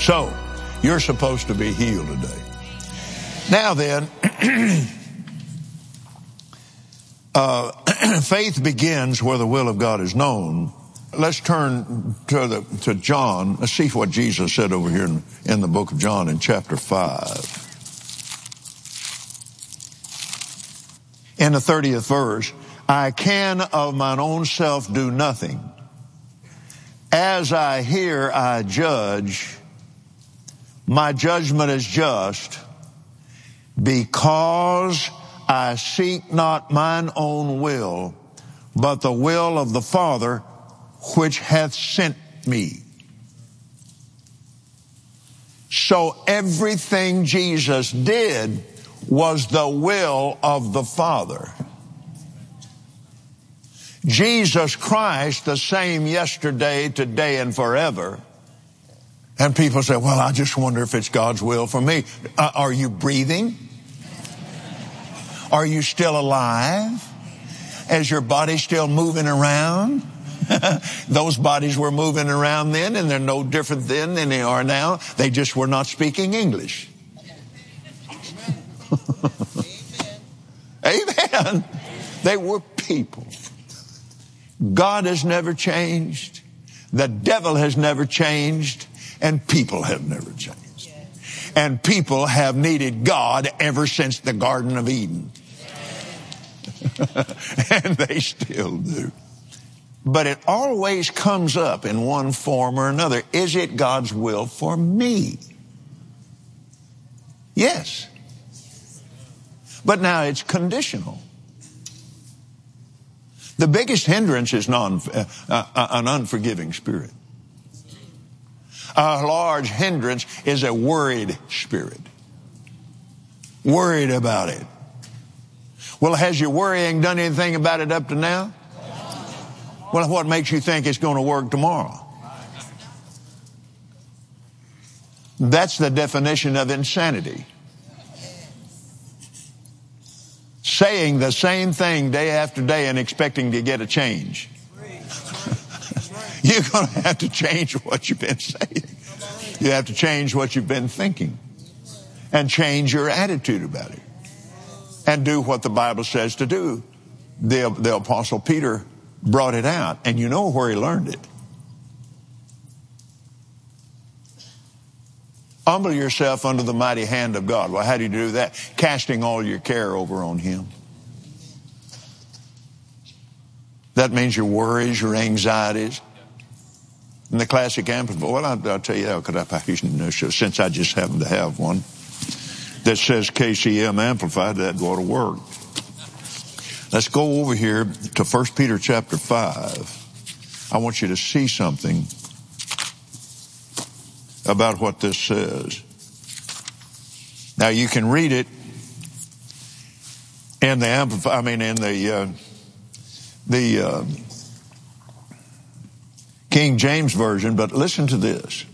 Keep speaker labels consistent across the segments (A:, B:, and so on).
A: So, you're supposed to be healed today. Now then, faith begins where the will of God is known. Let's turn to John. Let's see what Jesus said over here in the book of John in chapter 5. In the 30th verse, I can of mine own self do nothing. As I hear, I judge. My judgment is just, because I seek not mine own will, but the will of the Father which hath sent me. So everything Jesus did was the will of the Father. Jesus Christ, the same yesterday, today, and forever. And people say, well, I just wonder if it's God's will for me. Are you breathing? Are you still alive? Is your body still moving around? Those bodies were moving around then, and they're no different then than they are now. They just were not speaking English. Amen. They were people. God has never changed. The devil has never changed. And people have never changed. And people have needed God ever since the Garden of Eden. And they still do. But it always comes up in one form or another. Is it God's will for me? Yes. But now it's conditional. The biggest hindrance is an unforgiving spirit. A large hindrance is a worried spirit. Worried about it. Well, has your worrying done anything about it up to now? Well, what makes you think it's going to work tomorrow? That's the definition of insanity. Saying the same thing day after day and expecting to get a change. You're going to have to change what you've been saying. You have to change what you've been thinking. And change your attitude about it. And do what the Bible says to do. The Apostle Peter brought it out. And you know where he learned it. Humble yourself under the mighty hand of God. Well, how do you do that? Casting all your care over on Him. That means your worries, your anxieties. And the classic Amplified, well, I'll tell you that, since I just happen to have one that says KCM Amplified, that ought to work. Let's go over here to 1 Peter chapter 5. I want you to see something about what this says. Now you can read it in the King James Version, but listen to this.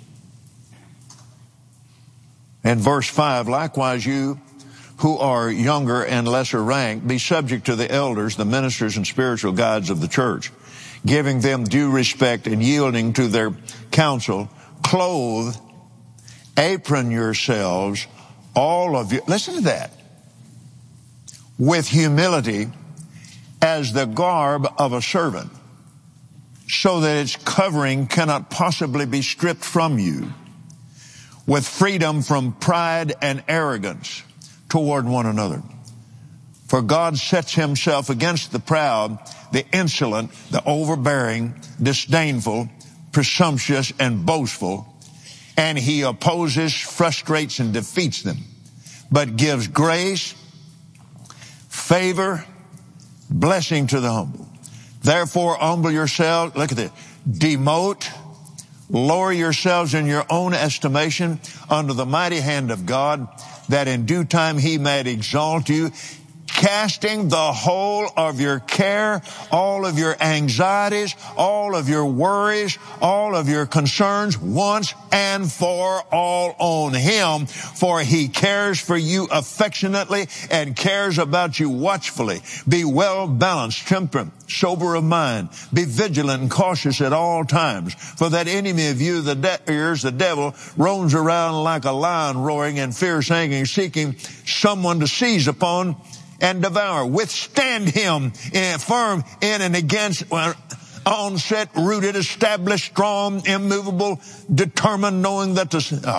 A: In verse 5, likewise you who are younger and lesser ranked, be subject to the elders, the ministers and spiritual guides of the church, giving them due respect and yielding to their counsel. Clothe, apron yourselves, all of you, listen to that, with humility as the garb of a servant, so that its covering cannot possibly be stripped from you, with freedom from pride and arrogance toward one another. For God sets Himself against the proud, the insolent, the overbearing, disdainful, presumptuous, and boastful, and He opposes, frustrates, and defeats them, but gives grace, favor, blessing to the humble. Therefore, humble yourselves. Look at this. Demote, lower yourselves in your own estimation under the mighty hand of God, that in due time He may exalt you, casting the whole of your care, all of your anxieties, all of your worries, all of your concerns once and for all on Him, for He cares for you affectionately and cares about you watchfully. Be well balanced, temperate, sober of mind. Be vigilant and cautious at all times, for that enemy of you, the devil, roams around like a lion roaring in fierce anger, seeking someone to seize upon and devour. Withstand him firm in and against, onset, rooted, established, strong, immovable, determined, knowing that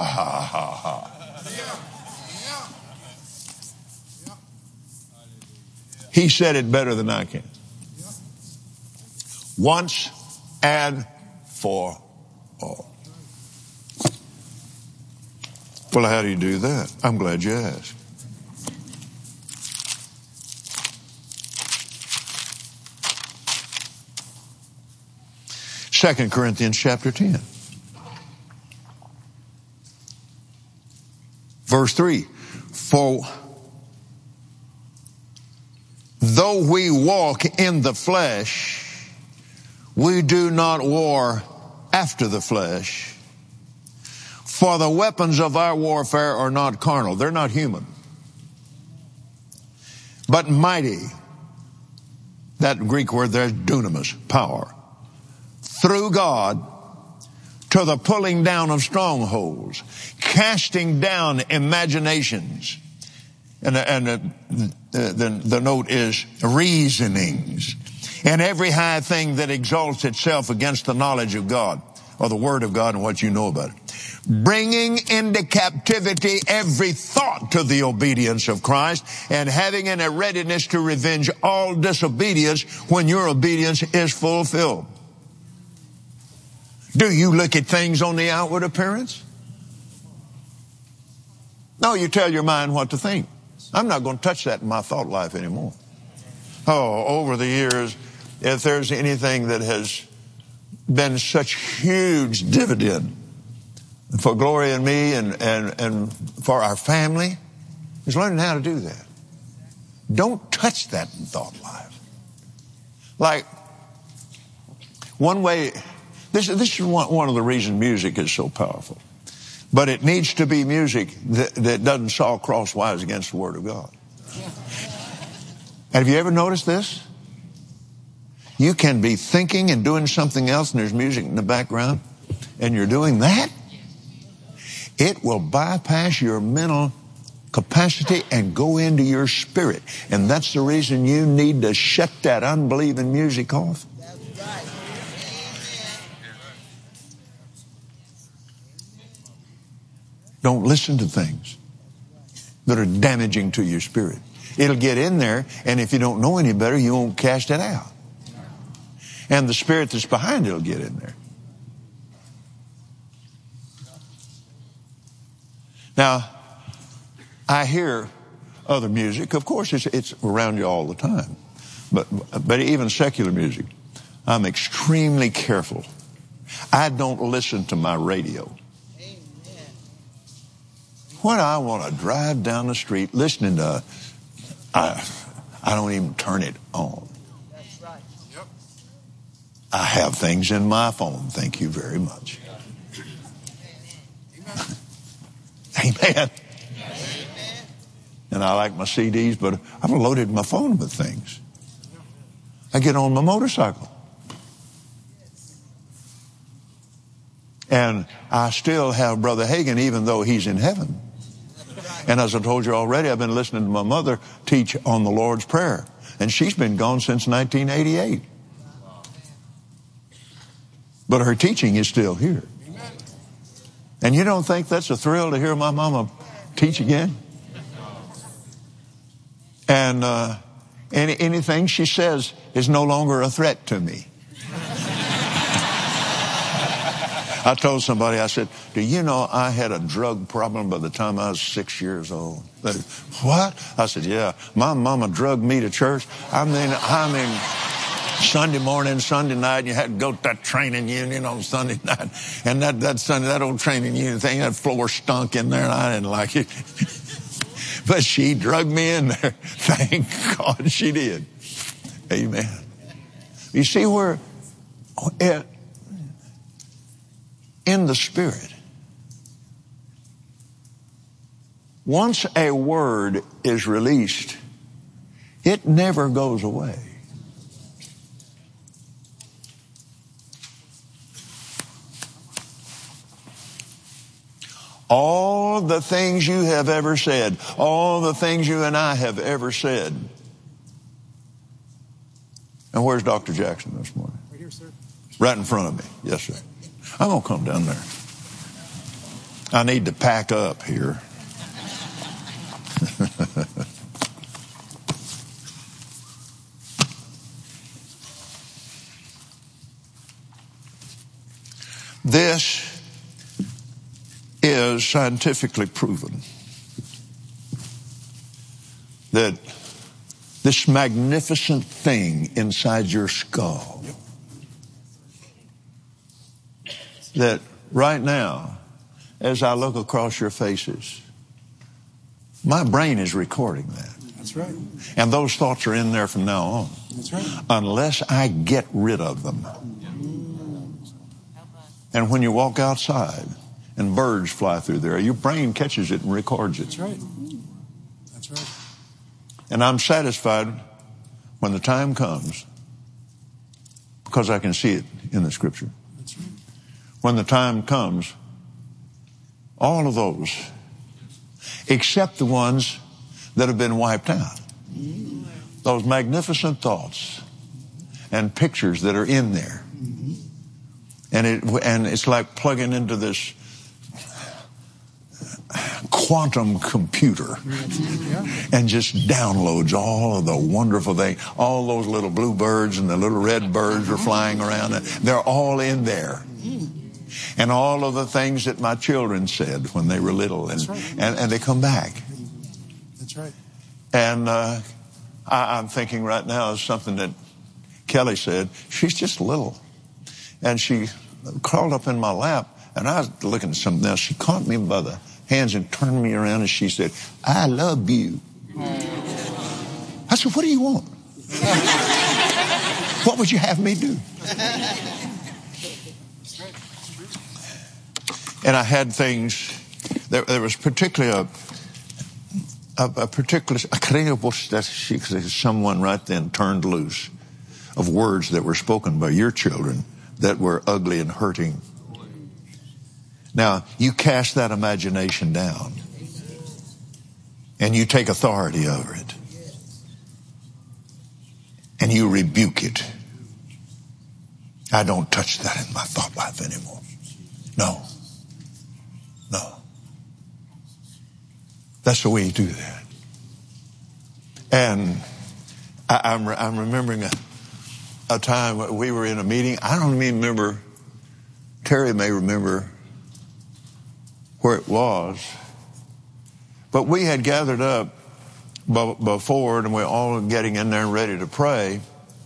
A: He said it better than I can. Once and for all. Well, how do you do that? I'm glad you asked. Second Corinthians chapter 10. Verse 3. For though we walk in the flesh, we do not war after the flesh. For the weapons of our warfare are not carnal. They're not human. But mighty. That Greek word there is dunamis, power. Through God to the pulling down of strongholds, casting down imaginations. And the note is reasonings. And every high thing that exalts itself against the knowledge of God, or the Word of God and what you know about it. Bringing into captivity every thought to the obedience of Christ, and having in a readiness to revenge all disobedience when your obedience is fulfilled. Do you look at things on the outward appearance? No, you tell your mind what to think. I'm not going to touch that in my thought life anymore. Oh, over the years, if there's anything that has been such huge dividend for Gloria and me and for our family, is learning how to do that. Don't touch that in thought life. Like, one way, this is one of the reasons music is so powerful. But it needs to be music that doesn't saw crosswise against the Word of God. Have you ever noticed this? You can be thinking and doing something else and there's music in the background and you're doing that. It will bypass your mental capacity and go into your spirit. And that's the reason you need to shut that unbelieving music off. Don't listen to things that are damaging to your spirit. It'll get in there, and if you don't know any better, you won't cast it out. And the spirit that's behind it will get in there. Now, I hear other music. Of course, it's around you all the time. But even secular music, I'm extremely careful. I don't listen to my radio. When I want to drive down the street listening to, I don't even turn it on.
B: That's right. Yep.
A: I have things in my phone. Thank you very much. Amen. Amen. And I like my CDs, but I've loaded my phone with things. I get on my motorcycle. And I still have Brother Hagin, even though he's in heaven. And as I told you already, I've been listening to my mother teach on the Lord's Prayer. And she's been gone since 1988. But her teaching is still here. And you don't think that's a thrill to hear my mama teach again? And anything she says is no longer a threat to me. I told somebody, I said, do you know I had a drug problem by the time I was 6 years old? They said, what? I said, yeah, my mama drugged me to church. I mean, Sunday morning, Sunday night, you had to go to that training union on Sunday night. And that old training union thing, that floor stunk in there and I didn't like it. But she drug me in there. Thank God she did. Amen. You see where in the Spirit, once a word is released, it never goes away. All the things you have ever said, all the things you and I have ever said. And where's Dr. Jackson this morning?
B: Right here, sir.
A: Right in front of me. Yes, sir. I'm going to come down there. I need to pack up here. This is scientifically proven that this magnificent thing inside your skull, that right now, as I look across your faces, my brain is recording that.
B: That's right.
A: And those thoughts are in there from now on.
B: That's right.
A: Unless I get rid of them. And when you walk outside and birds fly through there, your brain catches it and records it.
B: That's right. That's right.
A: And I'm satisfied when the time comes, because I can see it in the Scripture.
B: That's right.
A: When the time comes, all of those, except the ones that have been wiped out, those magnificent thoughts and pictures that are in there, and it's like plugging into this quantum computer and just downloads all of the wonderful things. All those little blue birds and the little red birds are flying around. They're all in there. And all of the things that my children said when they were little, and they come back.
B: That's right.
A: And I'm thinking right now of something that Kelly said. She's just little. And she crawled up in my lap, and I was looking at something else. She caught me by the hands and turned me around, and she said, "I love you." I said, "What do you want? What would you have me do?" And I had things, there was particularly someone right then turned loose of words that were spoken by your children that were ugly and hurting. Now, you cast that imagination down and you take authority over it and you rebuke it. I don't touch that in my thought life anymore. No. That's the way you do that. And I'm remembering a time we were in a meeting. I don't even remember. Terry may remember where it was. But we had gathered up before, and we're all getting in there and ready to pray.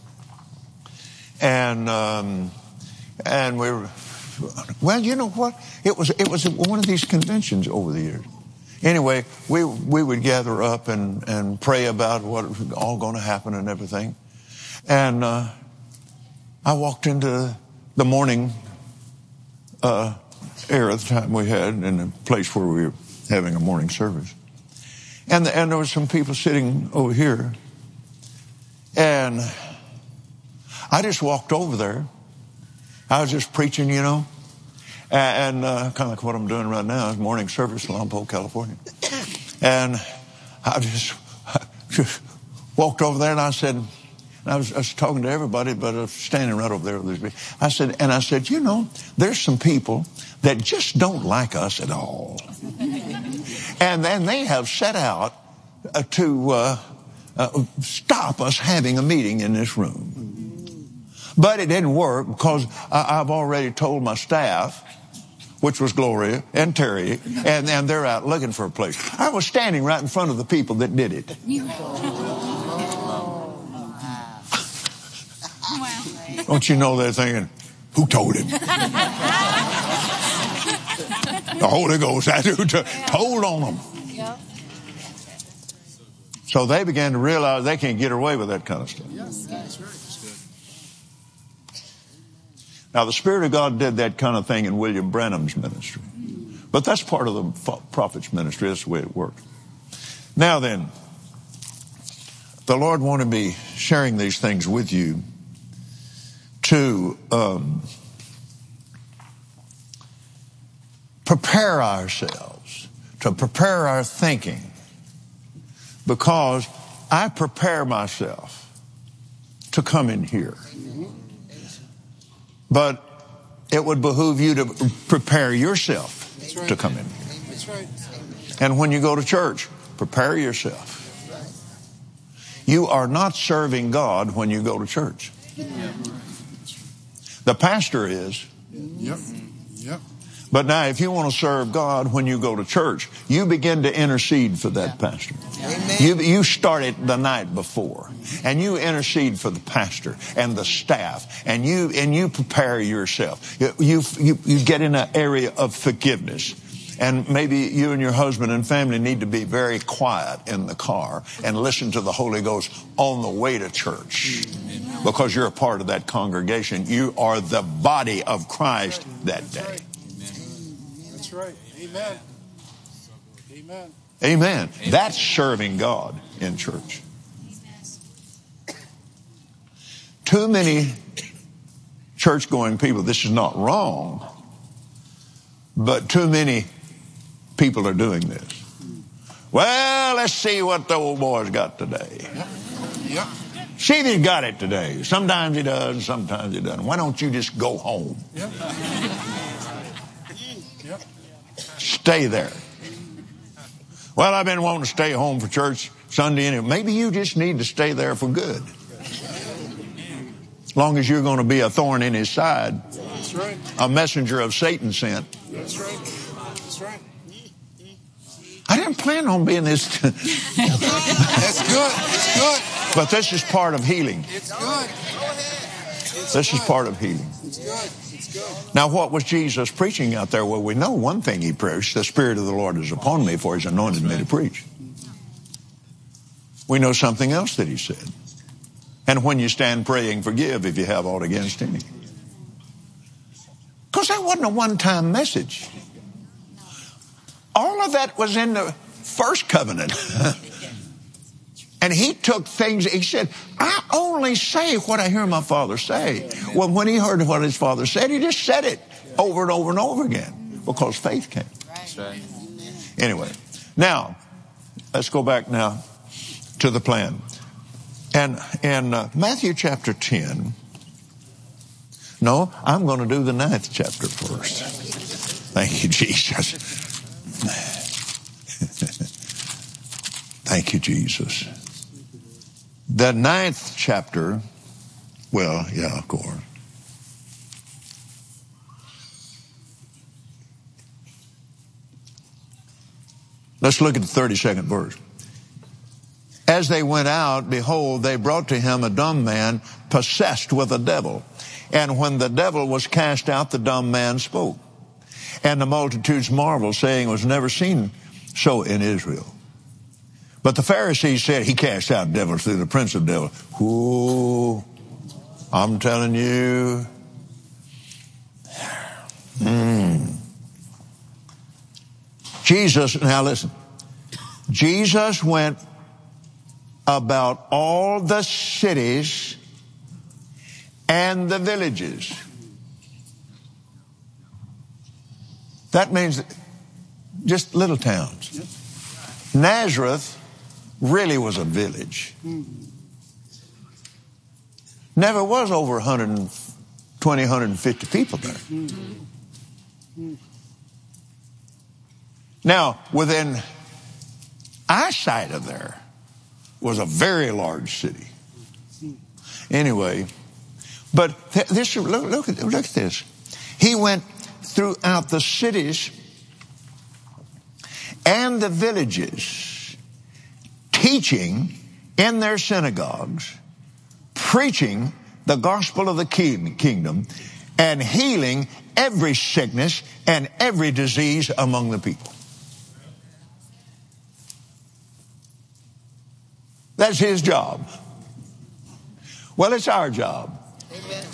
A: And we were, well, you know what? It was one of these conventions over the years. Anyway, we would gather up and pray about what was all going to happen and everything. And I walked into the morning air at the time we had in a place where we were having a morning service. And there were some people sitting over here. And I just walked over there. I was just preaching, you know. And kind of like what I'm doing right now is morning service in Lompoc, California. And I just walked over there and I said, I was talking to everybody, but I was standing right over there with these people. I said, you know, there's some people that just don't like us at all. And then they have set out to stop us having a meeting in this room. But it didn't work because I've already told my staff, which was Gloria and Terry, and they're out looking for a place. I was standing right in front of the people that did it. Don't you know they're thinking, who told him? The Holy Ghost, that's who told on them. So they began to realize they can't get away with that kind of stuff.
B: Yes, that's right.
A: Now, the Spirit of God did that kind of thing in William Branham's ministry. But that's part of the prophet's ministry. That's the way it works. Now then, the Lord wanted me sharing these things with you to prepare ourselves, to prepare our thinking, because I prepare myself to come in here. But it would behoove you to prepare yourself to come in here.
B: That's right.
A: And when you go to church, prepare yourself. You are not serving God when you go to church. The pastor is.
B: Yep. Yep.
A: But now, if you want to serve God when you go to church, you begin to intercede for that pastor. You start it the night before, and you intercede for the pastor and the staff, and you prepare yourself. You get in an area of forgiveness. And maybe you and your husband and family need to be very quiet in the car and listen to the Holy Ghost on the way to church, because you're a part of that congregation. You are the body of Christ that day.
B: That's right. Amen. Amen.
A: Amen. That's serving God in church. Too many church-going people, this is not wrong, but too many people are doing this. Well, let's see what the old boy's got today.
B: Yep.
A: See if he's got it today. Sometimes he does, sometimes he doesn't. Why don't you just go home?
B: Yep. Yep.
A: Stay there. Well, I've been wanting to stay home for church Sunday anyway. Maybe you just need to stay there for good. As long as you're going to be a thorn in his side.
B: That's right.
A: A messenger of Satan sent.
B: That's right. That's right.
A: I didn't plan on being this.
B: That's good. It's good.
A: But this is part of healing.
B: It's good.
A: This is part of healing.
B: It's good. It's good.
A: Now, what was Jesus preaching out there? Well, we know one thing he preached. The Spirit of the Lord is upon me, for he's anointed me to preach. We know something else that he said. And when you stand praying, forgive if you have aught against any. Because that wasn't a one-time message. All of that was in the first covenant. And he took things, he said, I only say what I hear my Father say. Well, when he heard what his Father said, he just said it over and over and over again, because faith came.
C: That's right.
A: Anyway, now, let's go back now to the plan. And in Matthew chapter 10, no, I'm going to do the 9th chapter first. Thank you, Jesus. Thank you, Jesus. The 9th chapter, well, yeah, of course. Let's look at the 32nd verse. As they went out, behold, they brought to him a dumb man possessed with a devil. And when the devil was cast out, the dumb man spoke. And the multitudes marveled, saying, it was never seen so in Israel. But the Pharisees said, he cast out devils through the prince of devils. Ooh, I'm telling you. Jesus, now listen. Jesus went about all the cities and the villages. That means just little towns. Nazareth really was a village. Never was over 120, 150 people there. Now, within eyesight of there was a very large city. Anyway, but this look at this. He went throughout the cities and the villages, teaching in their synagogues, preaching the gospel of the kingdom, and healing every sickness and every disease among the people. That's his job. Well, it's our job.
B: Amen.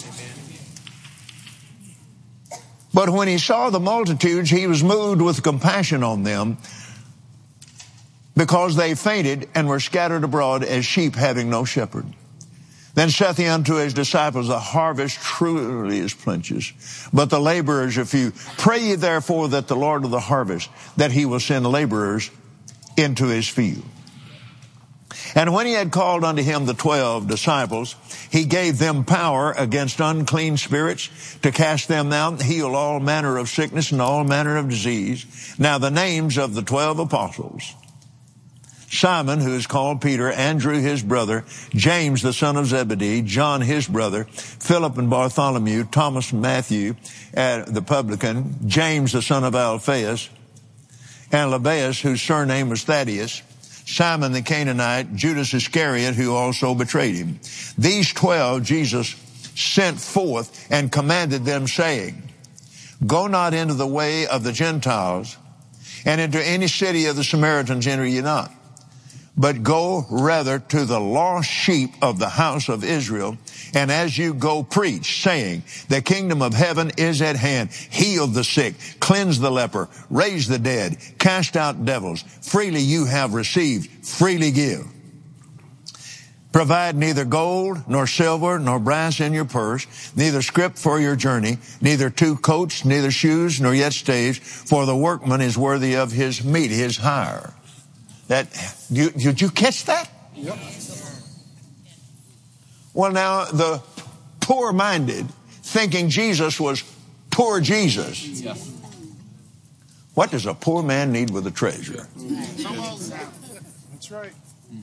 A: But when he saw the multitudes, he was moved with compassion on them, because they fainted and were scattered abroad as sheep having no shepherd. Then saith he unto his disciples, the harvest truly is plenteous, but the laborers are few. Pray ye therefore that the Lord of the harvest, that he will send laborers into his field. And when he had called unto him the 12 disciples, he gave them power against unclean spirits to cast them out, heal all manner of sickness and all manner of disease. Now the names of the 12 apostles: Simon, who is called Peter, Andrew his brother, James the son of Zebedee, John his brother, Philip and Bartholomew, Thomas and Matthew, the publican, James the son of Alphaeus, and Lebbaeus, whose surname was Thaddeus, Simon the Canaanite, Judas Iscariot, who also betrayed him. These 12 Jesus sent forth and commanded them, saying, Go not into the way of the Gentiles, and into any city of the Samaritans enter ye not, but go rather to the lost sheep of the house of Israel. And as you go, preach, saying, the kingdom of heaven is at hand. Heal the sick, cleanse the leper, raise the dead, cast out devils. Freely you have received, freely give. Provide neither gold, nor silver, nor brass in your purse, neither scrip for your journey, neither 2 coats, neither shoes, nor yet staves, for the workman is worthy of his meat, his hire. Did you catch that?
B: Yep.
A: Well, now, the poor-minded, thinking Jesus was poor Jesus.
B: Yeah.
A: What does a poor man need with a treasure?
B: That's right.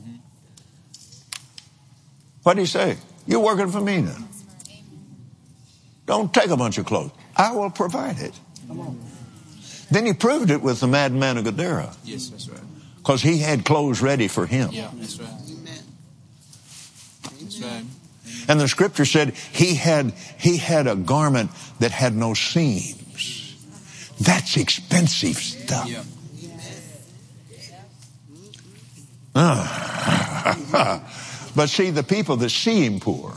A: What did he say? You're working for me now. Don't take a bunch of clothes. I will provide it. Then he proved it with the madman of Gadara.
B: Yes, that's right.
A: Because he had clothes ready for him.
B: Yeah, that's right. That's right.
A: And the scripture said he had a garment that had no seams. That's expensive stuff.
B: Yeah.
A: But see, the people that see him poor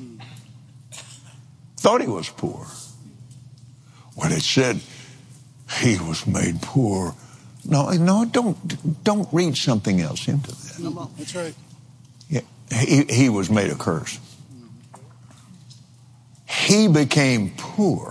A: thought he was poor. When it said he was made poor, no, don't read something else into that.
B: That's right.
A: Yeah, he was made a curse. He became poor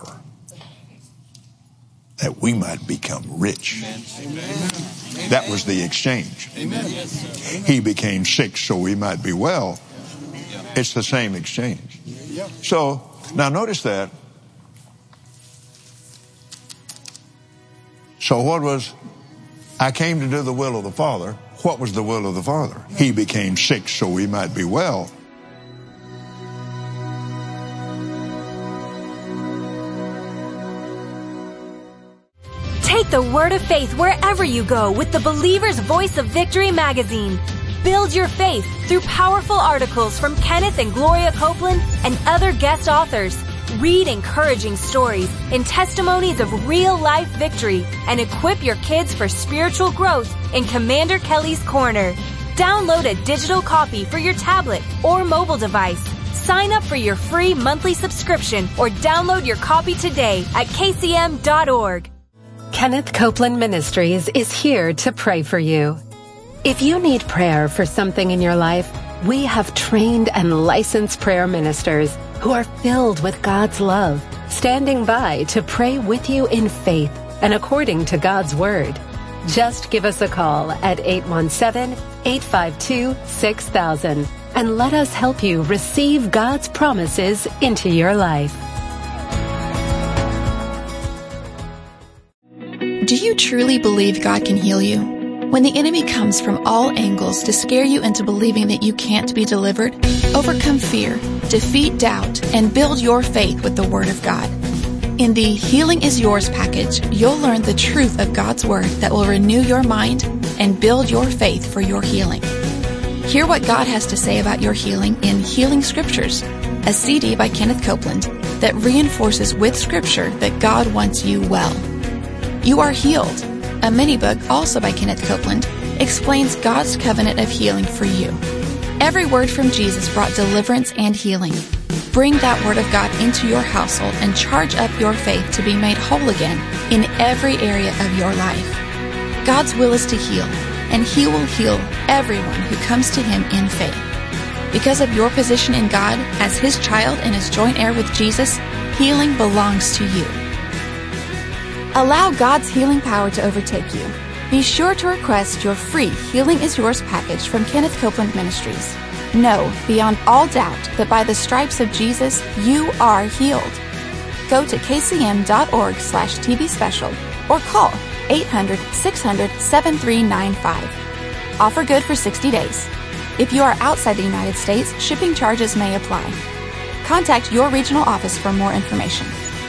A: that we might become rich.
B: Amen.
A: That was the exchange.
B: Amen.
A: He became sick so we might be well. It's the same exchange.
B: Yep.
A: So, now notice that. So I came to do the will of the Father. What was the will of the Father? He became sick so we might be well.
C: Take the word of faith wherever you go with the Believer's Voice of Victory magazine. Build your faith through powerful articles from Kenneth and Gloria Copeland and other guest authors. Read encouraging stories and testimonies of real-life victory and equip your kids for spiritual growth in Commander Kelly's Corner. Download a digital copy for your tablet or mobile device. Sign up for your free monthly subscription or download your copy today at kcm.org.
D: Kenneth Copeland Ministries is here to pray for you. If you need prayer for something in your life, we have trained and licensed prayer ministers who are filled with God's love, standing by to pray with you in faith and according to God's Word. Just give us a call at 817-852-6000 and let us help you receive God's promises into your life.
E: Do you truly believe God can heal you? When the enemy comes from all angles to scare you into believing that you can't be delivered, overcome fear, defeat doubt, and build your faith with the Word of God. In the Healing is Yours package, you'll learn the truth of God's Word that will renew your mind and build your faith for your healing. Hear what God has to say about your healing in Healing Scriptures, a CD by Kenneth Copeland that reinforces with Scripture that God wants you well. You Are Healed, a mini book also by Kenneth Copeland, explains God's covenant of healing for you. Every word from Jesus brought deliverance and healing. Bring that word of God into your household and charge up your faith to be made whole again in every area of your life. God's will is to heal, and He will heal everyone who comes to Him in faith. Because of your position in God as His child and as joint heir with Jesus, healing belongs to you. Allow God's healing power to overtake you. Be sure to request your free Healing is Yours package from Kenneth Copeland Ministries. Know beyond all doubt that by the stripes of Jesus, you are healed. Go to kcm.org/TV special or call 800-600-7395. Offer good for 60 days. If you are outside the United States, shipping charges may apply. Contact your regional office for more information.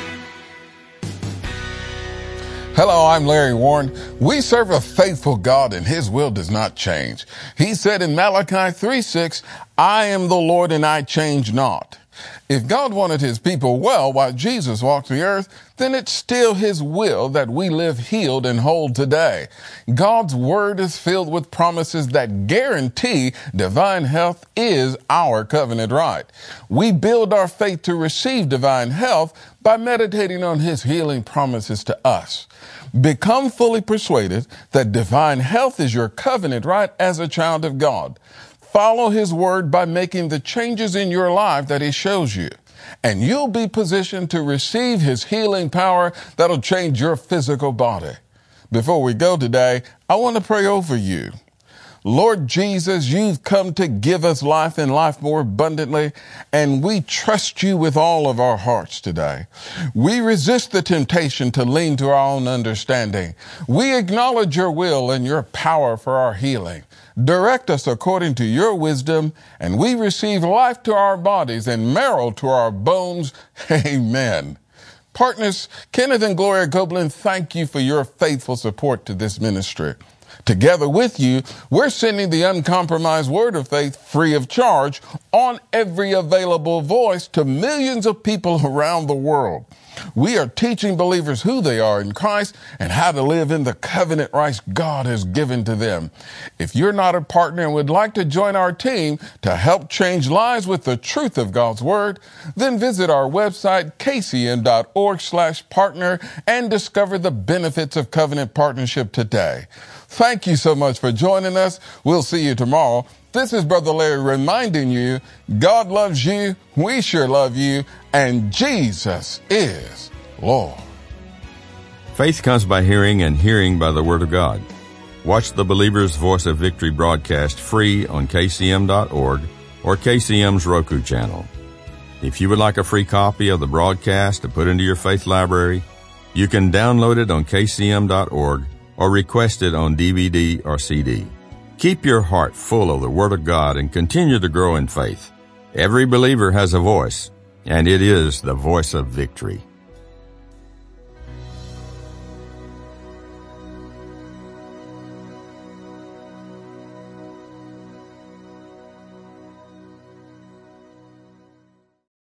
F: Hello, I'm Larry Warren. We serve a faithful God and His will does not change. He said in Malachi 3:6, I am the Lord and I change not. If God wanted His people well while Jesus walked the earth, then it's still His will that we live healed and whole today. God's Word is filled with promises that guarantee divine health is our covenant right. We build our faith to receive divine health by meditating on His healing promises to us. Become fully persuaded that divine health is your covenant right as a child of God. Follow His word by making the changes in your life that He shows you, and you'll be positioned to receive His healing power that'll change your physical body. Before we go today, I want to pray over you. Lord Jesus, You've come to give us life and life more abundantly, and we trust You with all of our hearts today. We resist the temptation to lean to our own understanding. We acknowledge Your will and Your power for our healing. Direct us according to Your wisdom, and we receive life to our bodies and marrow to our bones. Amen. Partners, Kenneth and Gloria Copeland, thank you for your faithful support to this ministry. Together with you, we're sending the uncompromised word of faith free of charge on every available voice to millions of people around the world. We are teaching believers who they are in Christ and how to live in the covenant rights God has given to them. If you're not a partner and would like to join our team to help change lives with the truth of God's Word, then visit our website, kcm.org/partner, and discover the benefits of covenant partnership today. Thank you so much for joining us. We'll see you tomorrow. This is Brother Larry reminding you, God loves you, we sure love you, and Jesus is Lord.
G: Faith comes by hearing, and hearing by the Word of God. Watch the Believer's Voice of Victory broadcast free on kcm.org or KCM's Roku channel. If you would like a free copy of the broadcast to put into your faith library, you can download it on kcm.org or request it on DVD or CD. Keep your heart full of the Word of God and continue to grow in faith. Every believer has a voice, and it is the voice of victory.